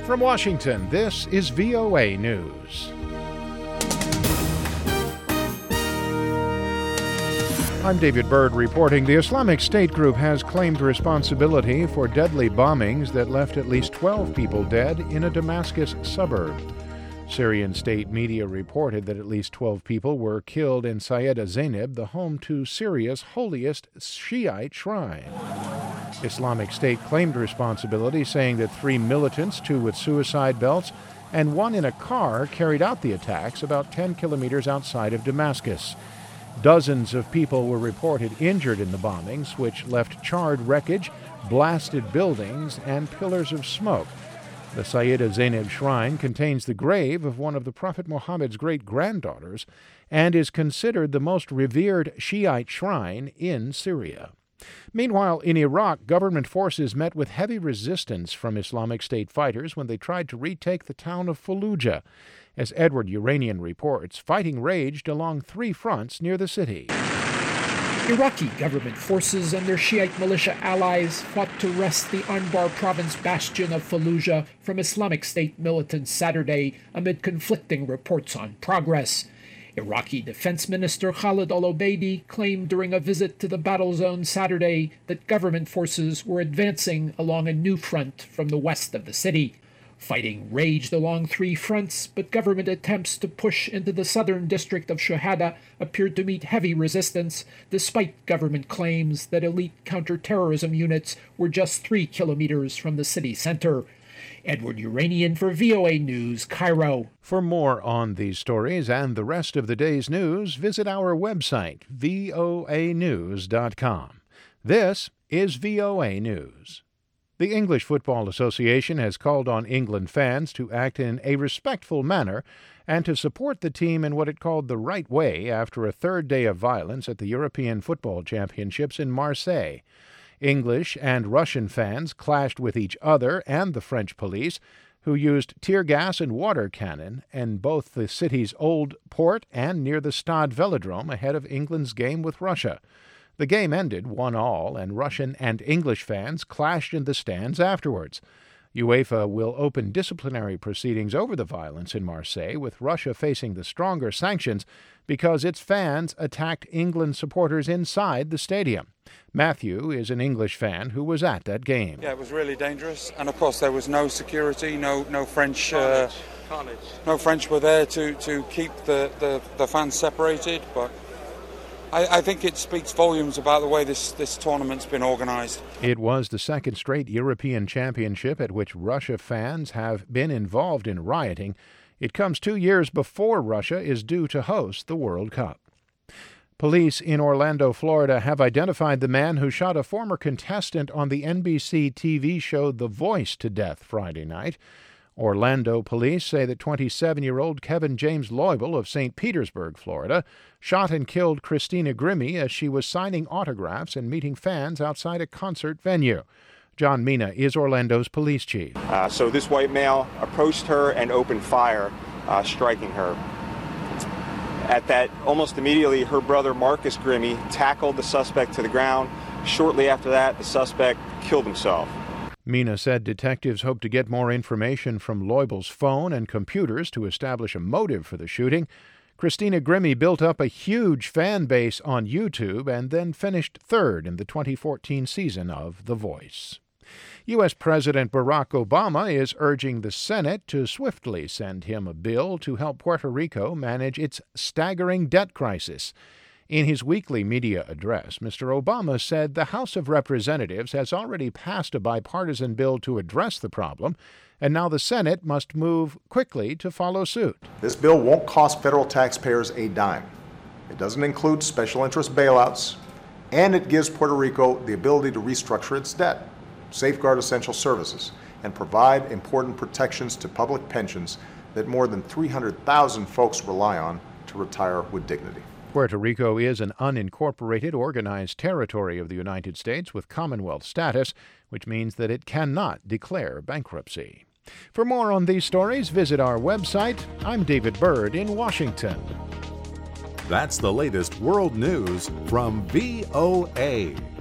From Washington, this is VOA News. I'm David Byrd reporting. The Islamic State group has claimed responsibility for deadly bombings that left at least 12 people dead in a Damascus suburb. Syrian state media reported that at least 12 people were killed in Sayyida Zainab, the home to Syria's holiest Shiite shrine. Islamic State claimed responsibility, saying that 3 militants, 2 with suicide belts, and 1 in a car carried out the attacks about 10 kilometers outside of Damascus. Dozens of people were reported injured in the bombings, which left charred wreckage, blasted buildings, and pillars of smoke. The Sayyida Zainab shrine contains the grave of one of the Prophet Muhammad's great-granddaughters and is considered the most revered Shiite shrine in Syria. Meanwhile, in Iraq, government forces met with heavy resistance from Islamic State fighters when they tried to retake the town of Fallujah. As Edward Uranian reports, fighting raged along 3 fronts near the city. Iraqi government forces and their Shiite militia allies fought to wrest the Anbar province bastion of Fallujah from Islamic State militants Saturday amid conflicting reports on progress. Iraqi Defense Minister Khalid al-Obeidi claimed during a visit to the battle zone Saturday that government forces were advancing along a new front from the west of the city. Fighting raged along 3 fronts, but government attempts to push into the southern district of Shuhada appeared to meet heavy resistance, despite government claims that elite counterterrorism units were just 3 kilometers from the city center. Edward Uranian for VOA News, Cairo. For more on these stories and the rest of the day's news, visit our website, voanews.com. This is VOA News. The English Football Association has called on England fans to act in a respectful manner and to support the team in what it called the right way after a 3rd day of violence at the European Football Championships in Marseille. English and Russian fans clashed with each other and the French police, who used tear gas and water cannon in both the city's old port and near the Stade Velodrome ahead of England's game with Russia. The game ended 1-1, and Russian and English fans clashed in the stands afterwards. UEFA will open disciplinary proceedings over the violence in Marseille, with Russia facing the stronger sanctions because its fans attacked England supporters inside the stadium. Matthew is an English fan who was at that game. Yeah, it was really dangerous, and of course there was no security, no French. No French were there to keep the fans separated, but I think it speaks volumes about the way this tournament's been organised. It was the 2nd straight European Championship at which Russia fans have been involved in rioting. It comes 2 years before Russia is due to host the World Cup. Police in Orlando, Florida, have identified the man who shot a former contestant on the NBC TV show The Voice to death Friday night. Orlando police say that 27-year-old Kevin James Loibel of St. Petersburg, Florida, shot and killed Christina Grimmie as she was signing autographs and meeting fans outside a concert venue. John Mina is Orlando's police chief. So this white male approached her and opened fire, striking her. At that, almost immediately, her brother Marcus Grimmie tackled the suspect to the ground. Shortly after that, the suspect killed himself. Mina said detectives hope to get more information from Loibel's phone and computers to establish a motive for the shooting. Christina Grimmie built up a huge fan base on YouTube and then finished 3rd in the 2014 season of The Voice. U.S. President Barack Obama is urging the Senate to swiftly send him a bill to help Puerto Rico manage its staggering debt crisis. In his weekly media address, Mr. Obama said the House of Representatives has already passed a bipartisan bill to address the problem, and now the Senate must move quickly to follow suit. This bill won't cost federal taxpayers a dime. It doesn't include special interest bailouts, and it gives Puerto Rico the ability to restructure its debt, safeguard essential services, and provide important protections to public pensions that more than 300,000 folks rely on to retire with dignity. Puerto Rico is an unincorporated organized territory of the United States with Commonwealth status, which means that it cannot declare bankruptcy. For more on these stories, visit our website. I'm David Byrd in Washington. That's the latest world news from VOA.